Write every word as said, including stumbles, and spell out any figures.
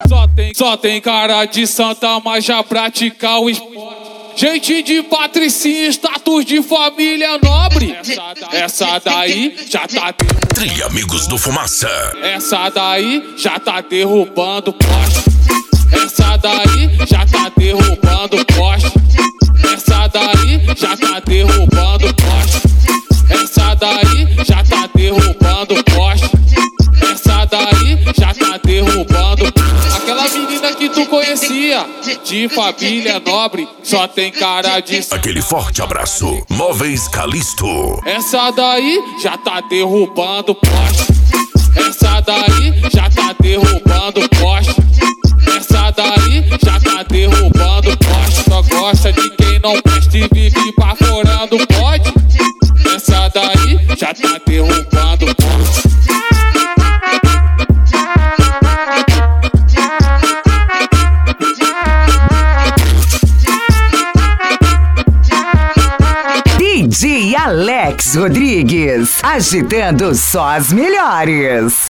Só tem, só tem cara de santa, mas já pratica o esporte. Gente de patricinha, status de família nobre. Essa, da, essa daí já tá derrubando. Tria Amigos do Fumaça. Essa daí já tá derrubando poste. Essa daí já tá derrubando poste. Essa daí já tá derrubando poste. Essa daí já tá derrubando poste. Essa daí já tá derrubando. Aquela menina que tu conhecia, de família nobre, só tem cara de... Aquele forte abraço, Móveis Calisto. Essa daí já tá derrubando poste. Essa daí já tá derrubando poste. Essa daí já tá derrubando poste. Só gosta de quem não presta e vive baforando pode. Essa daí já tá derrubando poste. D J Alex Rodrigues, agitando só as melhores.